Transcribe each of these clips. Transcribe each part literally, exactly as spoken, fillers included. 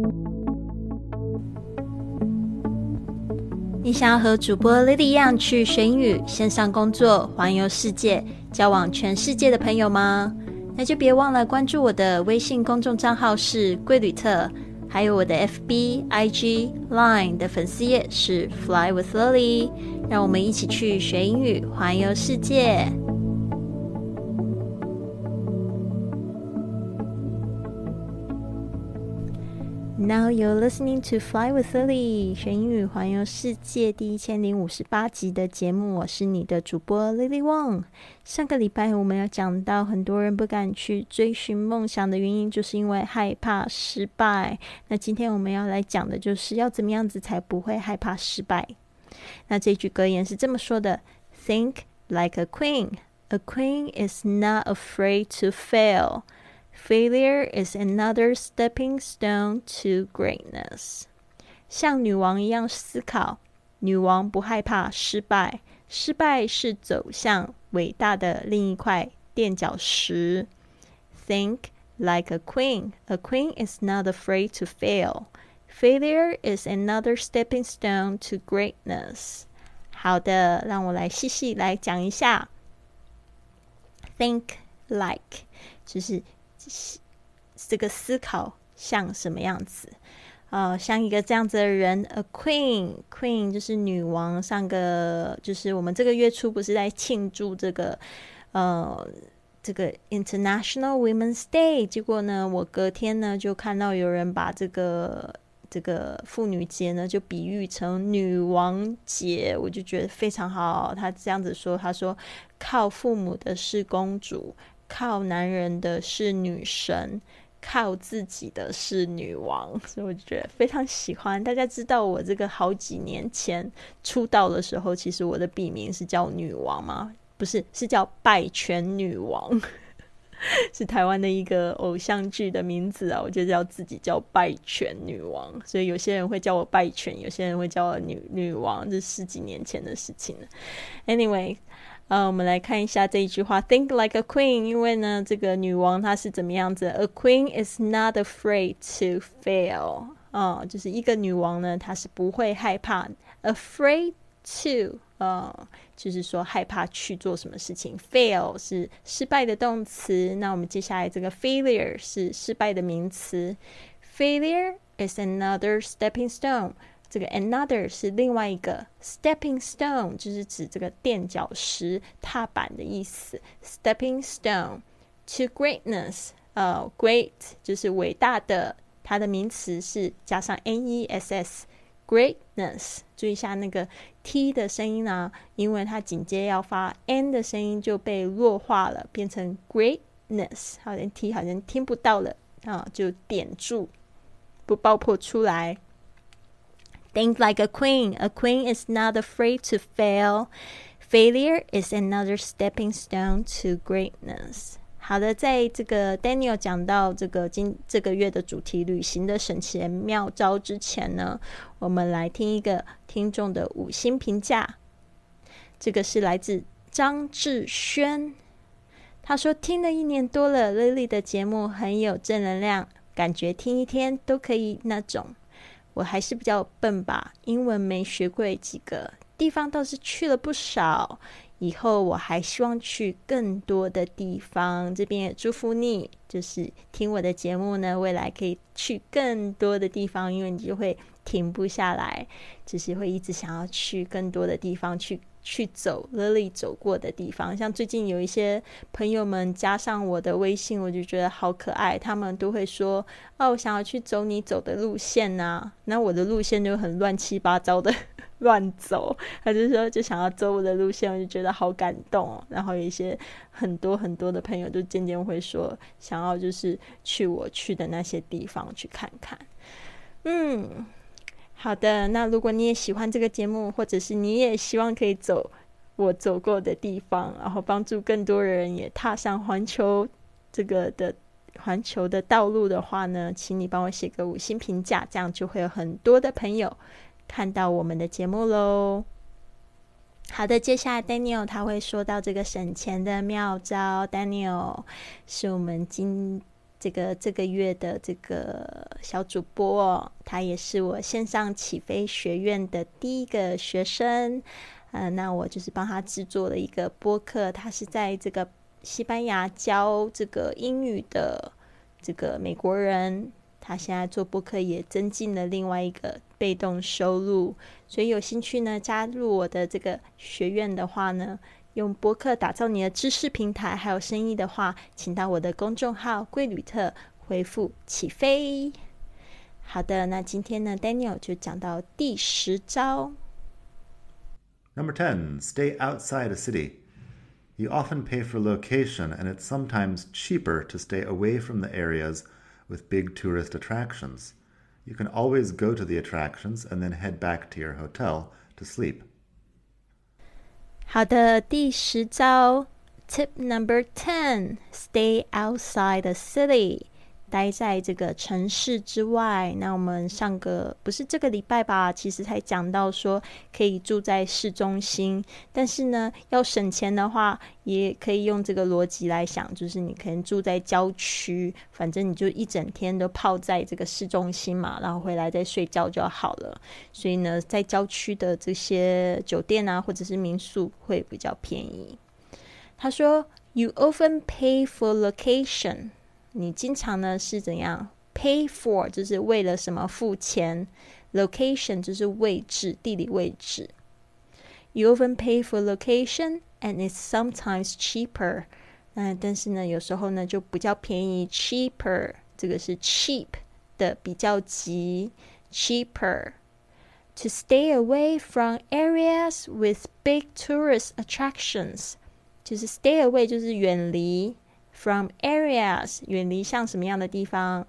你想要和主播 Lily 一样去学英语、线上工作、环游世界、交往全世界的朋友吗？那就别忘了关注我的微信公众账号是贵旅特，还有我的 F B、I G、Line 的粉丝页是 Fly with Lily， 让我们一起去学英语、环游世界。Now you're listening to Fly with Lily， 学英语环游世界第一千零五十八集的节目，我是你的主播 Lily Wong。上个礼拜我们要讲到很多人不敢去追寻梦想的原因，就是因为害怕失败。那今天我们要来讲的就是要怎么样子才不会害怕失败。那这句格言是这么说的 ：Think like a queen. A queen is not afraid to fail.Failure is another stepping stone to greatness. 像女王一样思考，女王不害怕失败，失败是走向伟大的另一块垫脚石。Think like a queen. A queen is not afraid to fail. Failure is another stepping stone to greatness. 好的，让我来细细来讲一下。Think like 就是这个思考像什么样子？呃，像一个这样子的人 ，a queen， queen 就是女王。上个就是我们这个月初不是在庆祝这个呃这个 International Women's Day， 结果呢，我隔天呢就看到有人把这个这个妇女节呢就比喻成女王节，我就觉得非常好。他这样子说，他说靠父母的是公主。靠男人的是女神，靠自己的是女王，所以我就觉得非常喜欢。大家知道我这个好几年前出道的时候，其实我的笔名是叫女王吗？不是，是叫拜权女王是台湾的一个偶像剧的名字啊，我就叫自己叫拜权女王，所以有些人会叫我拜权，有些人会叫我 女, 女王，这是十几年前的事情了。Anyway，呃，我们来看一下这一句话 Think like a queen， 因为呢这个女王她是怎么样子 A queen is not afraid to fail，呃、就是一个女王呢她是不会害怕 Afraid to，呃、就是说害怕去做什么事情。 Fail 是失败的动词，那我们接下来这个 failure 是失败的名词。 Failure is another stepping stone，这个 another 是另外一个 stepping stone， 就是指这个垫脚石、踏板的意思。stepping stone to greatness， 呃 great 就是伟大的，它的名词是加上 ness greatness。 注意一下那个 t 的声音啊，因为它紧接要发 n 的声音就被弱化了，变成 greatness， 好像 t 好像听不到了啊，就点住不爆破出来。Think like a queen. A queen is not afraid to fail. Failure is another stepping stone to greatness. 好的，在这个 Daniel 讲到这个今这个月的主题旅行的省钱妙招之前呢，我们来听一个听众的五星评价。这个是来自张志轩，他说听了一年多了 Lily 的节目很有正能量，感觉听一天都可以那种。我还是比较笨吧，英文没学会几个，地方倒是去了不少，以后我还希望去更多的地方。这边也祝福你，就是听我的节目呢，未来可以去更多的地方，因为你就会停不下来，就是会一直想要去更多的地方，去去走 Lily 走过的地方。像最近有一些朋友们加上我的微信，我就觉得好可爱，他们都会说哦，我想要去走你走的路线啊，那我的路线就很乱七八糟的乱走，他就说就想要走我的路线，我就觉得好感动哦。然后有一些很多很多的朋友就渐渐会说想要就是去我去的那些地方去看看。嗯，好的，那如果你也喜欢这个节目，或者是你也希望可以走我走过的地方，然后帮助更多人也踏上环球这个的环球的道路的话呢，请你帮我写个五星评价，这样就会有很多的朋友看到我们的节目咯。好的，接下来 Daniel 他会说到这个省钱的妙招。 Daniel 是我们今这个这个月的这个小主播哦，他也是我线上起飞学院的第一个学生。呃，那我就是帮他制作了一个播客，他是在这个西班牙教这个英语的这个美国人，他现在做播客也增进了另外一个被动收入，所以有兴趣呢加入我的这个学院的话呢，用播客打造你的知识平台还有生意的话，请到我的公众号贵旅特回复起飞。好的，那今天呢 Daniel 就讲到第十招。 Number ten, stay outside a city. You often pay for location, and it's sometimes cheaper to stay away from the areas with big tourist attractions. You can always go to the attractions and then head back to your hotel to sleep. 好的，第十招 Tip number ten, stay outside the city. 待在这个城市之外。那我们上个不是这个礼拜吧，其实才讲到说可以住在市中心，但是呢要省钱的话也可以用这个逻辑来想，就是你可能住在郊区，反正你就一整天都泡在这个市中心嘛，然后回来再睡觉就好了。所以呢在郊区的这些酒店啊或者是民宿会比较便宜。他说 You often pay for location，你经常呢是怎样 pay for 就是为了什么付钱， location 就是位置，地理位置。 You often pay for location and it's sometimes cheaper、呃、但是呢有时候呢就比较便宜， cheaper 这个是 cheap 的比较级， cheaper。 To stay away from areas with big tourist attractions， 就是 stay away 就是远离，from areas 远离像什么样的地方，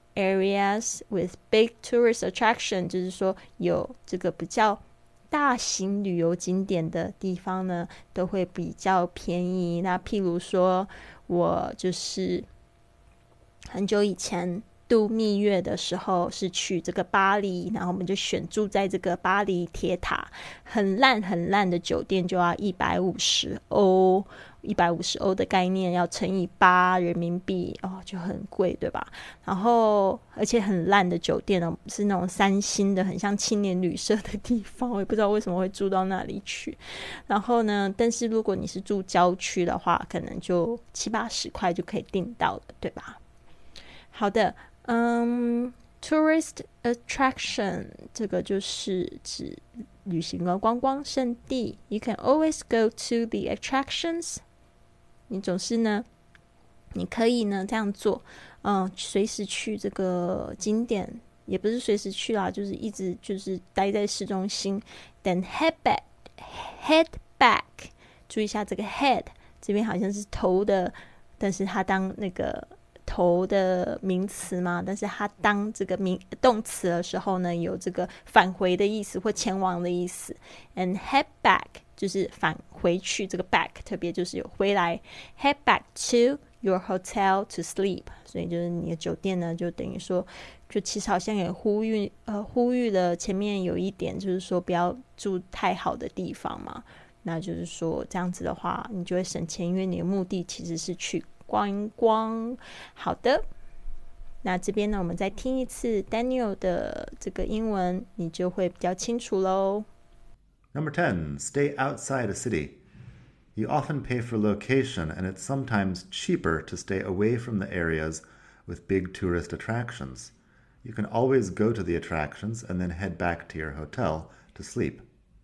areas with big tourist attraction 就是说有这个比较大型旅游景点的地方呢都会比较便宜。那譬如说我就是很久以前度蜜月的时候是去这个巴黎，然后我们就选住在这个巴黎铁塔，很烂很烂的酒店就要一百五十欧，一百五十欧的概念要乘以八人民币，哦，就很贵，对吧？然后而且很烂的酒店哦，是那种三星的，很像青年旅社的地方，我也不知道为什么会住到那里去。然后呢，但是如果你是住郊区的话，可能就七八十块就可以订到了，对吧？好的。嗯、um, tourist attraction 这个就是指旅行的观光胜地。 You can always go to the attractions， 你总是呢你可以呢这样做，嗯，随时去这个景点，也不是随时去啦，就是一直就是待在市中心。 Then head back head back 注意一下这个 head 这边好像是头的，但是它当那个头的名词嘛，但是它当这个名动词的时候呢，有这个返回的意思或前往的意思。 And head back 就是返回去，这个 back 特别就是有回来。 Head back to your hotel to sleep， 所以就是你的酒店呢就等于说就其实好像也呼吁呃呼吁了前面有一点，就是说不要住太好的地方嘛，那就是说这样子的话你就会省钱，因为你的目的其实是去逛一逛。好的，那这边呢我们再听一次 Daniel 的这个英文，你就会比较清楚咯。 Number ten, stay outside a city. You often pay for location, and it's sometimes cheaper to stay away from the areas with big tourist attractions. You can always go to the attractions and then head back to your hotel to sleep.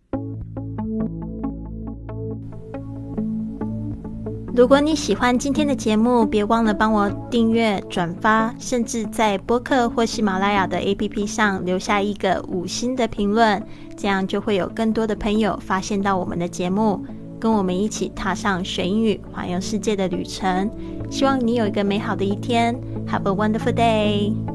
如果你喜欢今天的节目，别忘了帮我订阅、转发，甚至在播客或喜马拉雅的 A P P 上留下一个五星的评论，这样就会有更多的朋友发现到我们的节目，跟我们一起踏上学英语环游世界的旅程。希望你有一个美好的一天。Have a wonderful day!